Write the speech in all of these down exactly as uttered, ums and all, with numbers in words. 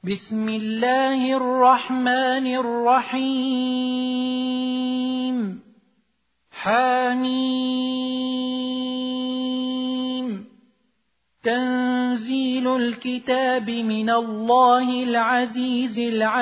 بسم الله الرحمن الرحيم حميم تنزيل الكتاب من الله العزيز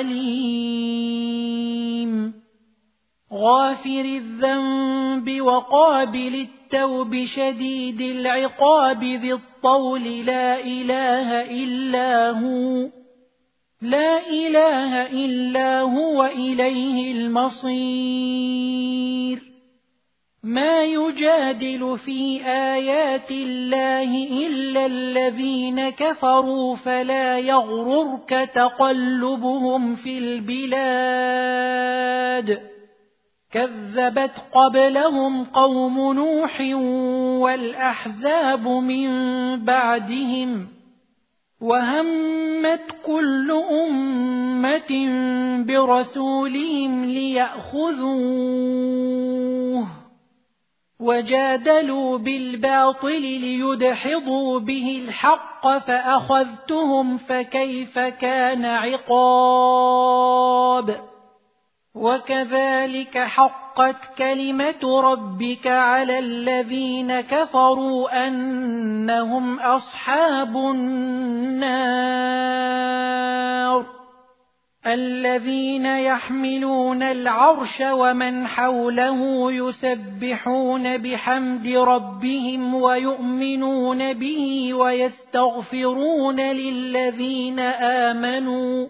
العليم غافر الذنب وقابل التوب شديد العقاب ذي الطول لا إله إلا هو لا إله إلا هو إليه المصير ما يجادل في آيات الله إلا الذين كفروا فلا يغررك تقلبهم في البلاد كذبت قبلهم قوم نوح والأحزاب من بعدهم وهمت كل أمة برسولهم ليأخذوه وجادلوا بالباطل ليدحضوا به الحق فأخذتهم فكيف كان عقاب وكذلك حقت كلمة ربك على الذين كفروا أنهم أصحاب النار الذين يحملون العرش ومن حوله يسبحون بحمد ربهم ويؤمنون به ويستغفرون للذين آمنوا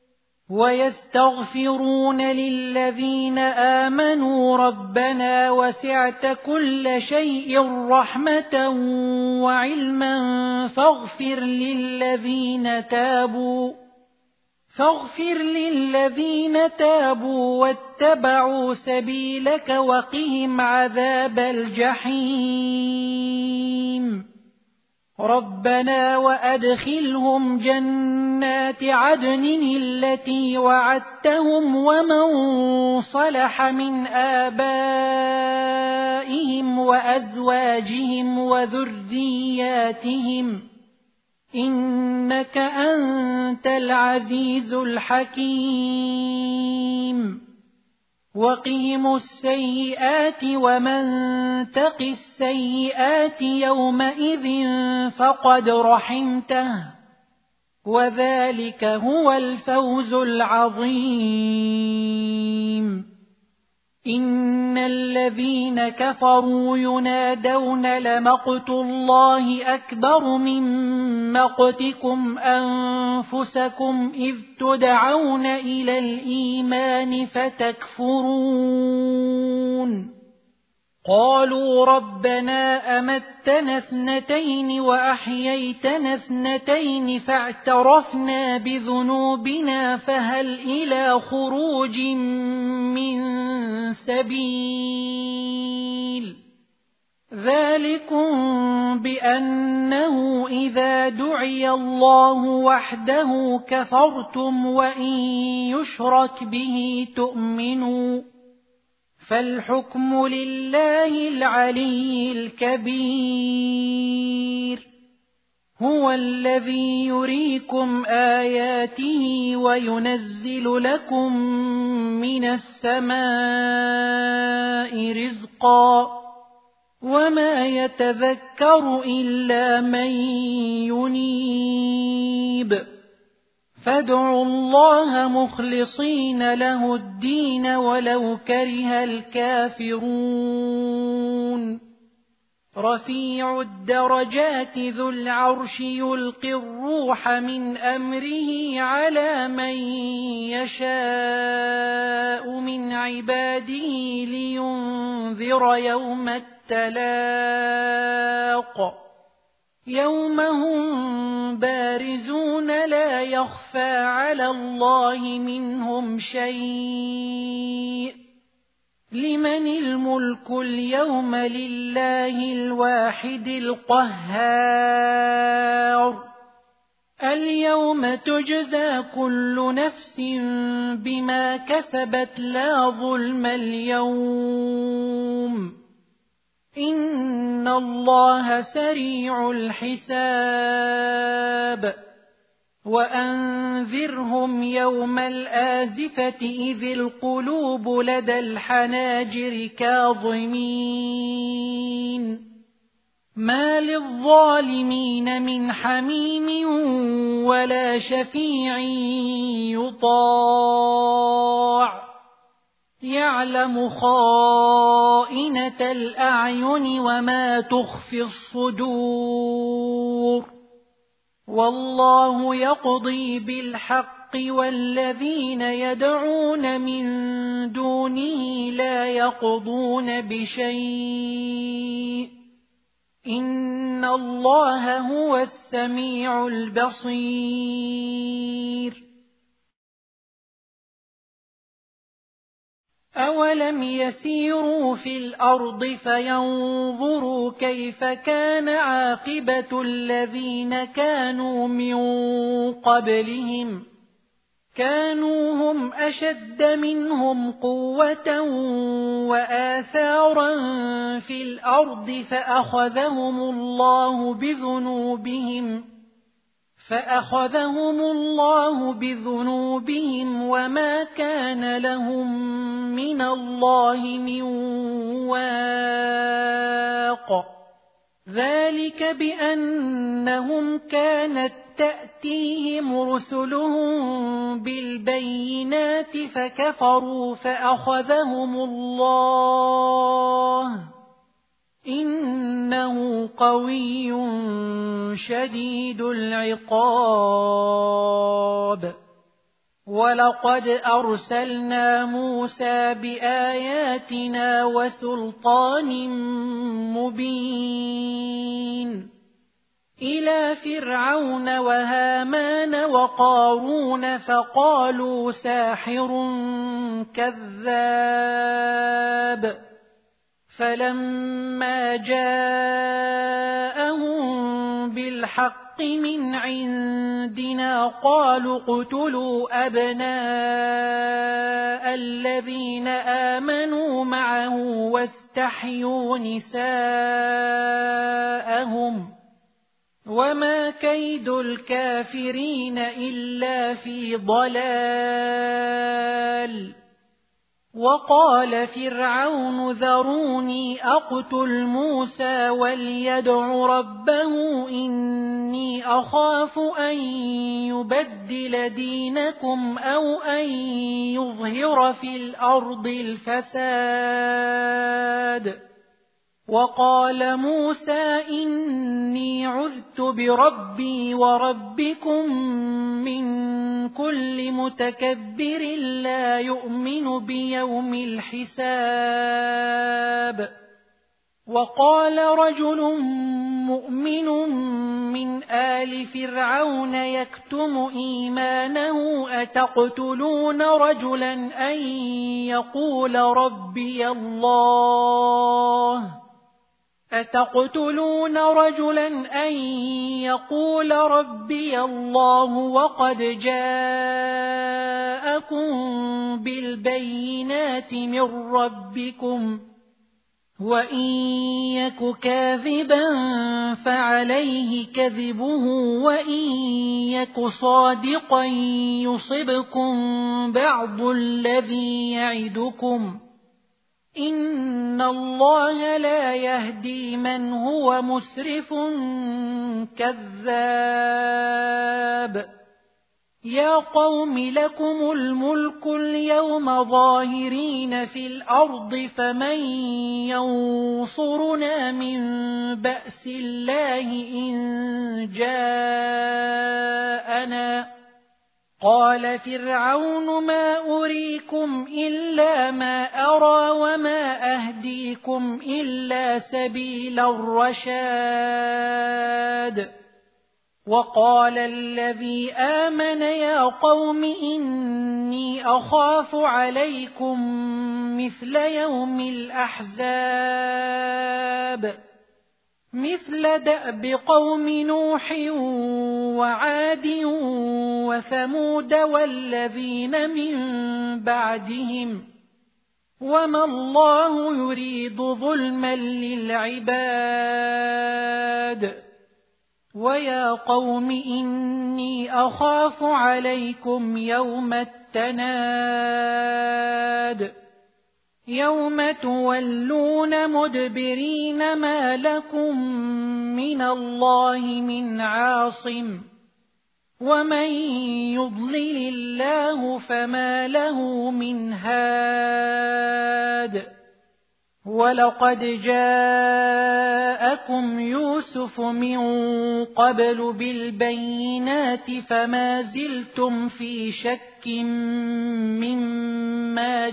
ويستغفرون للذين آمنوا ربنا وسعت كل شيء رحمة وعلما فاغفر للذين تابوا فاغفر للذين تابوا واتبعوا سبيلك وقهم عذاب الجحيم ربنا وأدخلهم جنات عدن التي وعدتهم ومن صلح من آبائهم وأزواجهم وذرياتهم إنك أنت العزيز الحكيم وقهم السيئات ومن تق السيئات يومئذ فقد رحمته وذلك هو الفوز العظيم إن الذين كفروا ينادون لمقت الله أكبر من مقتكم أنفسكم إذ تدعون إلى الإيمان فتكفرون قالوا ربنا أمتنا اثنتين وأحييتنا اثنتين فاعترفنا بذنوبنا فهل إلى خروج من سبيل ذلكم بأنه إذا دعي الله وحده كفرتم وإن يشرك به تؤمنوا فالحكم لله العلي الكبير هو الذي يريكم آياته وينزل لكم من السماء رزقا وما يتذكر إلا من ينيب فادعوا الله مخلصين له الدين ولو كره الكافرون رفيع الدرجات ذو العرش يلقي الروح من أمره على من يشاء من عباده لينذر يوم التلاق يوم هم بارزون لا يخفى على الله منهم شيء لمن الملك اليوم لله الواحد القهار اليوم تجزى كل نفس بما كسبت لا ظلم اليوم إن الله سريع الحساب وأنذرهم يوم الآزفة إذ القلوب لدى الحناجر كاظمين ما للظالمين من حميم ولا شفيع يطاع يعلم خائنة الأعين وما تخفي الصدور والله يقضي بالحق والذين يدعون من دونه لا يقضون بشيء إن الله هو السميع البصير أولم يسيروا في الأرض فينظروا كيف كان عاقبة الذين كانوا من قبلهم كانوا هم أشد منهم قوة وآثارا في الأرض فأخذهم الله بذنوبهم فأخذهم الله بذنوبهم وما كان لهم من الله من واق ذلك بأنهم كانت تأتيهم رسلهم بالبينات فكفروا فأخذهم الله إنه قوي شديد العقاب ولقد أرسلنا موسى بآياتنا وسلطان مبين إلى فرعون وهامان وقارون فقالوا ساحر كذاب فلما جاءهم بالحق من عندنا قالوا اقتلوا أبناء الذين آمنوا معه واستحيوا نساءهم وما كيد الكافرين إلا في ضلال وقال فرعون ذروني أقتل موسى وليدع ربه إني أخاف أن يبدل دينكم أو أن يظهر في الأرض الفساد وقال موسى إني عذت بربي وربكم من كل متكبر لا يؤمن بيوم الحساب وقال رجل مؤمن من آل فرعون يكتم إيمانه أتقتلون رجلا أن يقول ربي الله أتقتلون رجلا أن يقول ربي الله وقد جاءكم بالبينات من ربكم وإن يك كاذبا فعليه كذبه وإن يك صادقا يصبكم بعض الذي يعدكم إن الله لا يهدي من هو مسرف كذاب يا قوم لكم الملك اليوم ظاهرين في الأرض فمن ينصرنا من بأس الله إن جاءنا قال فرعون ما أريكم إلا ما أرى وما أهديكم إلا سبيل الرشاد وقال الذي آمن يا قوم إني أخاف عليكم مثل يوم الأحزاب مثل دأب قوم نوح وعاد وثمود والذين من بعدهم وما الله يريد ظلما للعباد ويا قوم إني أخاف عليكم يوم التناد يوم تولون مدبرين ما لكم من الله من عاصم ومن يضلل الله فما له من هاد ولقد جاءكم يوسف من قبل بالبينات فما زلتم في شك مما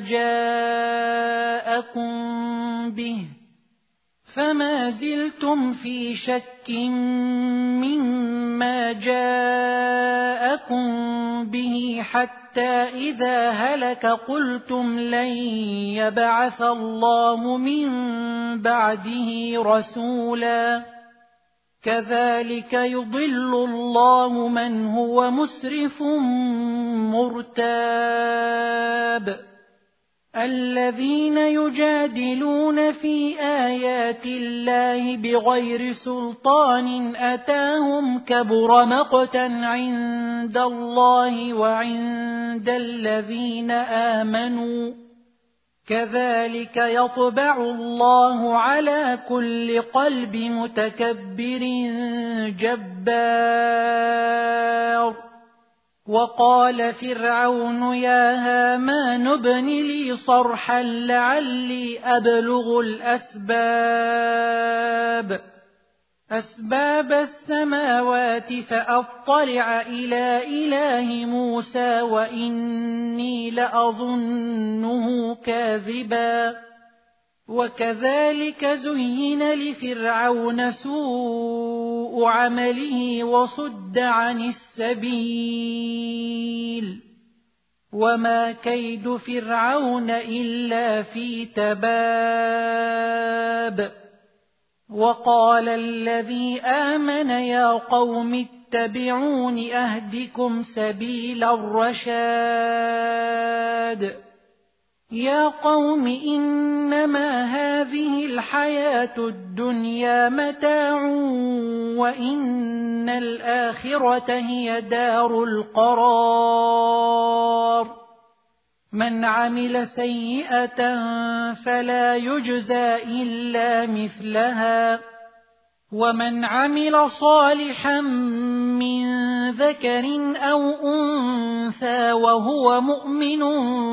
جاءكم به فما زلتم في شك مما جاءكم به حتى إذا هلك قلتم لن يبعث الله من بعده رسولا كذلك يضل الله من هو مسرف مرتاب الذين يجادلون في آيات الله بغير سلطان أتاهم كبر مقتا عند الله وعند الذين آمنوا كذلك يطبع الله على كل قلب متكبر جبار وقال فرعون يا هامان ابن لي صرحا لعلي أبلغ الأسباب أسباب السماوات فأطلع إلى إله موسى وإني لأظنه كاذبا وكذلك زين لفرعون سوء عمله وصد عن السبيل وما كيد فرعون إلا في تباب وقال الذي آمن يا قوم اتبعون أهدكم سبيل الرشاد يا قوم إنما هذه الحياة الدنيا متاع وإن الآخرة هي دار القرار من عمل سيئة فلا يجزى إلا مثلها ومن عمل صالحا من ذكر أو أنثى وهو مؤمن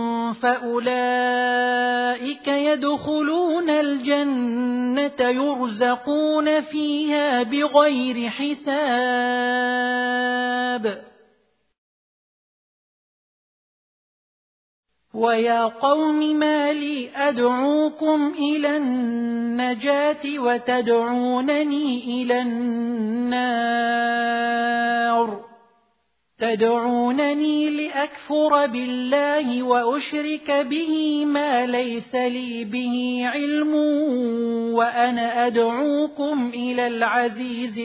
فأولئك يدخلون الجنة يرزقون فيها بغير حساب ويا قوم ما لي أدعوكم إلى النجاة وتدعونني إلى النار تدعونني لأكفر بالله وأشرك به ما ليس لي به علم وأنا أدعوكم إلى العزيز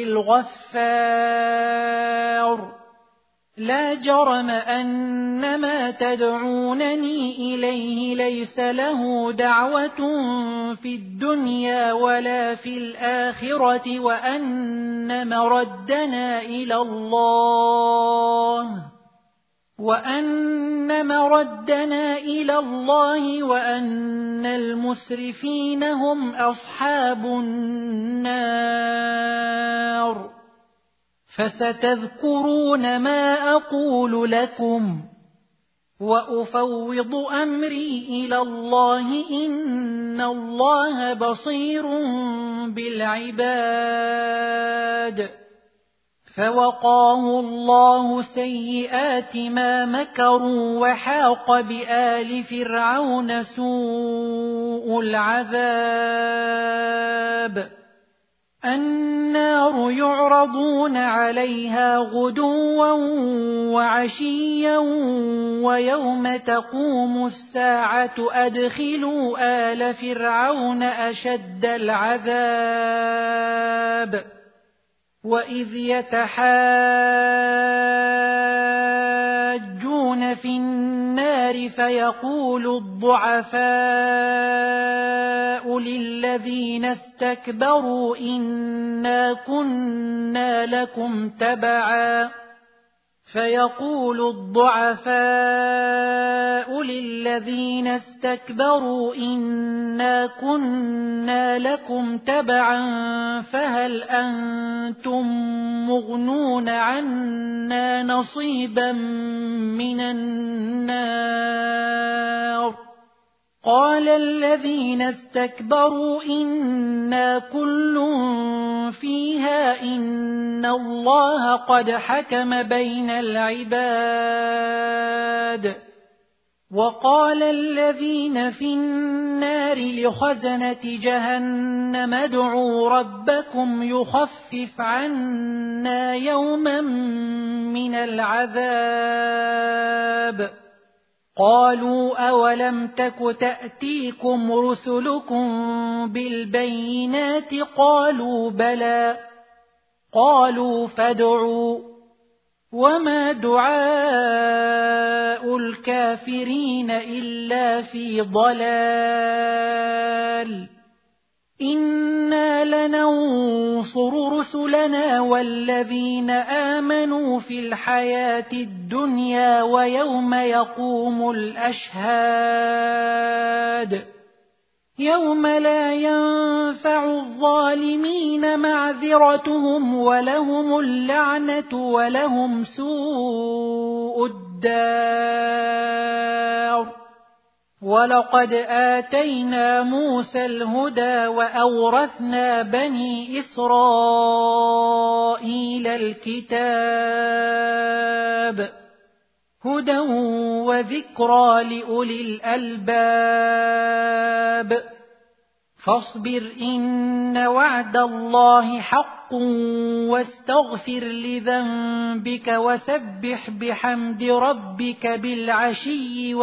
الغفار لا جرم أن ما تدعونني إليه ليس له دعوة في الدنيا ولا في الآخرة وأن مردنا إلى الله وأن مردنا إلى الله وأن المسرفين هم أصحاب النار فستذكرون ما أقول لكم وأفوض أمري إلى الله إن الله بصير بالعباد فوقاه الله سيئات ما مكروا وحاق بآل فرعون سوء العذاب النار يعرضون عليها غدوا وعشيا ويوم تقوم الساعة أدخلوا آل فرعون أشد العذاب وإذ يتحاجون في النار النار فيقول الضعفاء للذين استكبروا إنا كنا لكم تبعا فيقول الضعفاء للذين استكبروا إنا كنا لكم تبعا فهل أنتم مغنون عنا نصيبا من النار قال الذين استكبروا إنا كل فيها إن الله قد حكم بين العباد وقال الذين في النار لخزنة جهنم ادعوا ربكم يخفف عنا يوما من العذاب قالوا أولم تك تأتيكم رسلكم بالبينات قالوا بلى قالوا فادعوا وما دعاء الكافرين إلا في ضلال إنا لننصر رسلنا والذين آمنوا في الحياة الدنيا ويوم يقوم الأشهاد يوم لا ينفع الظالمين معذرتهم ولهم اللعنة ولهم سوء الدار ولقد آتينا موسى الهدى وأورثنا بني إسرائيل الكتاب هدى وذكرى لأولي الألباب فاصبر إن وعد الله حق واستغفر لذنبك وسبح بحمد ربك بالعشي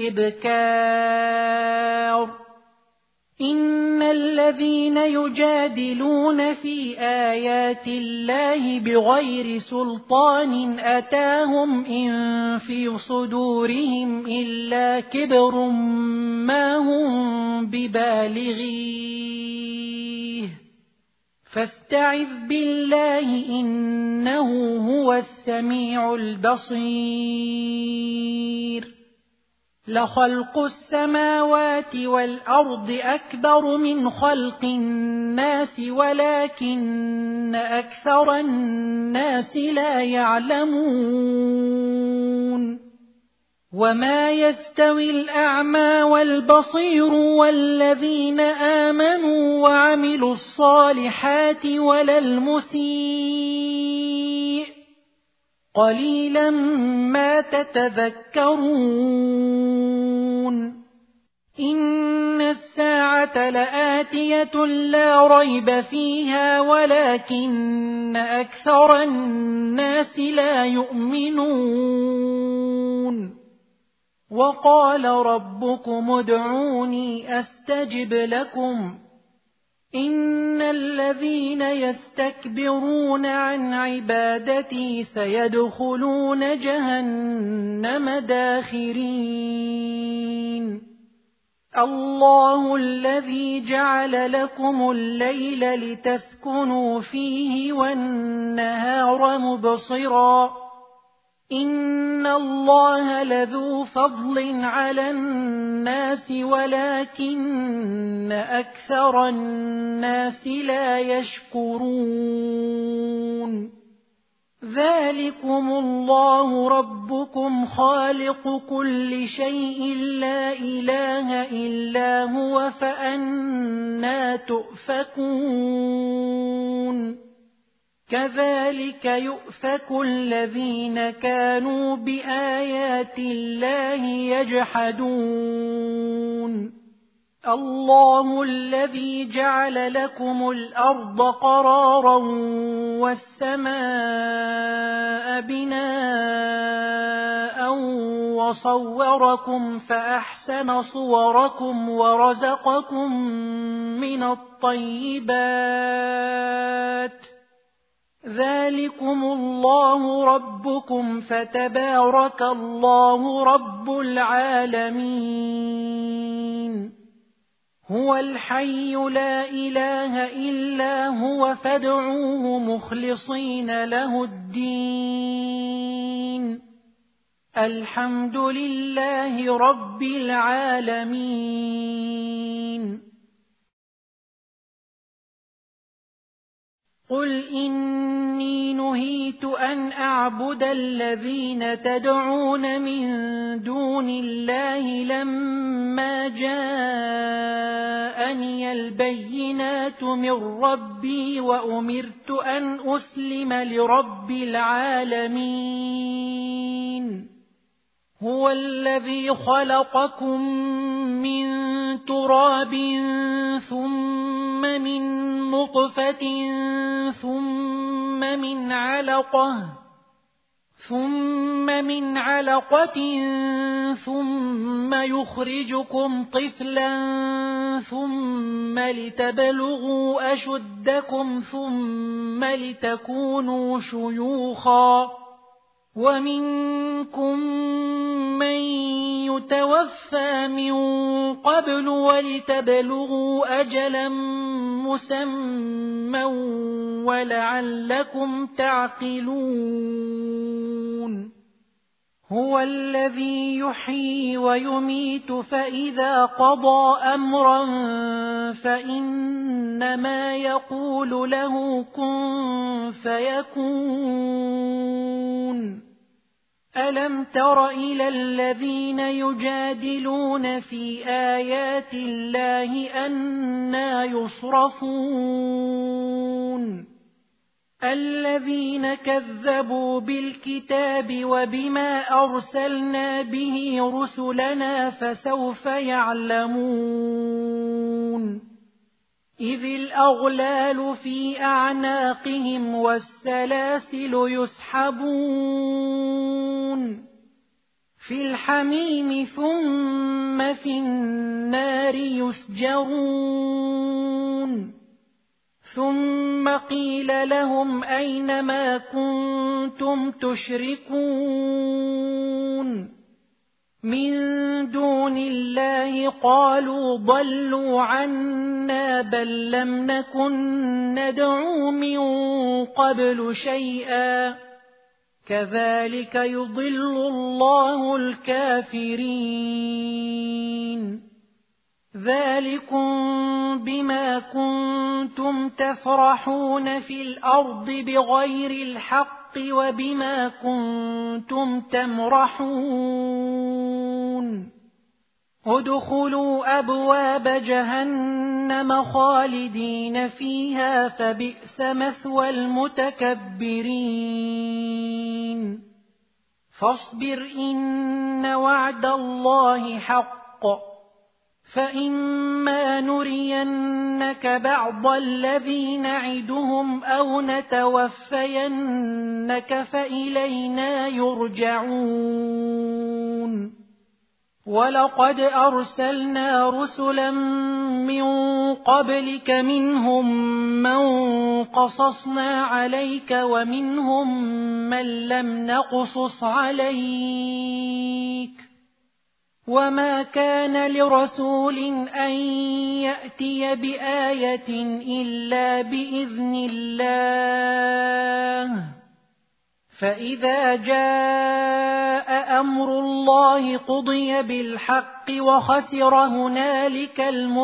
والإبكار إن الذين يجادلون في آيات الله بغير سلطان أتاهم إن في صدورهم إلا كبر ما هم ببالغيه فاستعذ بالله إنه هو السميع البصير لخلق السماوات والأرض أكبر من خلق الناس ولكن أكثر الناس لا يعلمون وما يستوي الأعمى والبصير والذين آمنوا وعملوا الصالحات ولا المسيء قليلا ما تتذكرون إن الساعة لآتية لا ريب فيها ولكن أكثر الناس لا يؤمنون وقال ربكم ادعوني أستجب لكم إن الذين يستكبرون عن عبادتي سيدخلون جهنم داخرين الله الذي جعل لكم الليل لتسكنوا فيه والنهار مبصرا إن الله لذو فضل على الناس ولكن أكثر الناس لا يشكرون ذلكم الله ربكم خالق كل شيء لا إله إلا هو فأنى تؤفكون كذلك يؤفك الذين كانوا بآيات الله يجحدون الله الذي جعل لكم الأرض قرارا والسماء بناء وصوركم فأحسن صوركم ورزقكم من الطيبات ذلكم الله ربكم فتبارك الله رب العالمين هو الحي لا إله إلا هو فادعوه مخلصين له الدين الحمد لله رب العالمين قل إني نهيت أن أعبد الذين تدعون من دون الله لما جاءني البينات من ربي وأمرت أن أسلم لرب العالمين هو الذي خلقكم من تراب ثم من نطفة ثم من علقة ثم من علقة ثم يخرجكم طفلا ثم لتبلغوا أشدكم ثم لتكونوا شيوخا ومنكم من يتوفى من قبل ولتبلغوا أجلا مسمى ولعلكم تعقلون هو الذي يحيي ويميت فإذا قضى أمرا فإنما يقول له كن فيكون ألم تر إلى الذين يجادلون في آيات الله أنى يصرفون الذين كذبوا بالكتاب وبما أرسلنا به رسلنا فسوف يعلمون إذ الأغلال في أعناقهم والسلاسل يسحبون في الحميم ثم في النار يسجرون ثم قيل لهم أين ما كنتم تشركون من دون الله قالوا ضلوا عنا بل لم نكن ندعو من قبل شيئا كذلك يضل الله الكافرين ذلكم بما كنتم تفرحون في الأرض بغير الحق وبما كنتم تمرحون ادخلوا أبواب جهنم خالدين فيها فبئس مثوى المتكبرين فاصبر إن وعد الله حق فإما نرينك بعض الذي نعدهم أو نتوفينك فإلينا يرجعون ولقد أرسلنا رسلا من قبلك منهم من قصصنا عليك ومنهم من لم نقصص عليك وما كان لرسول أن يأتي بآية إلا بإذن الله فإذا جاء أمر الله قضي بالحق وخسر هنالك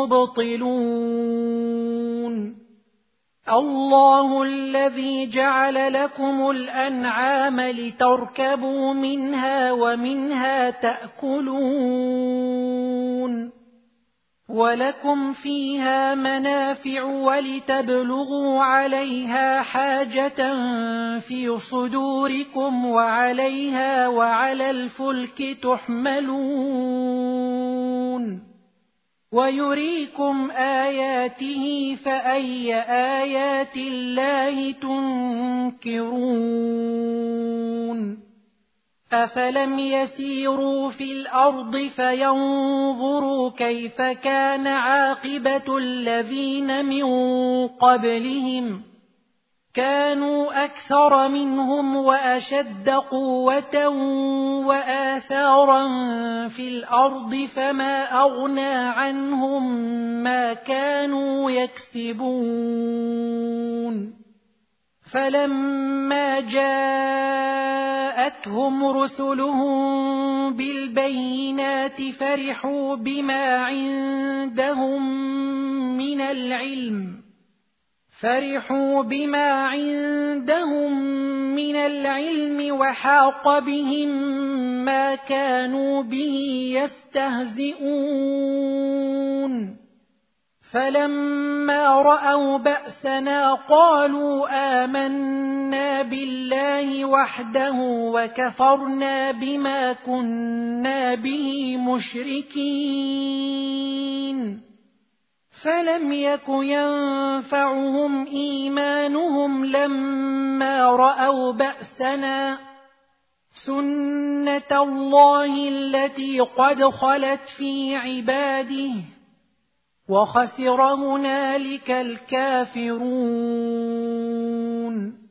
المبطلون الله الذي جعل لكم الأنعام لتركبوا منها ومنها تأكلون ولكم فيها منافع ولتبلغوا عليها حاجة في صدوركم وعليها وعلى الفلك تحملون ويريكم آياته فأي آيات الله تنكرون أفلم يسيروا في الأرض فينظروا كيف كان عاقبة الذين من قبلهم كانوا أكثر منهم وأشد قوة وآثارا في الأرض فما أغنى عنهم ما كانوا يكسبون فلما جاءتهم رسلهم بالبينات فرحوا بما عندهم من العلم فرحوا بما عندهم من العلم وحاق بهم ما كانوا به يستهزئون فلما رأوا بأسنا قالوا آمنا بالله وحده وكفرنا بما كنا به مشركين فلم يك ينفعهم إيمانهم لما رأوا بأسنا سنة الله التي قد خلت في عباده وخسر هنالك الكافرون.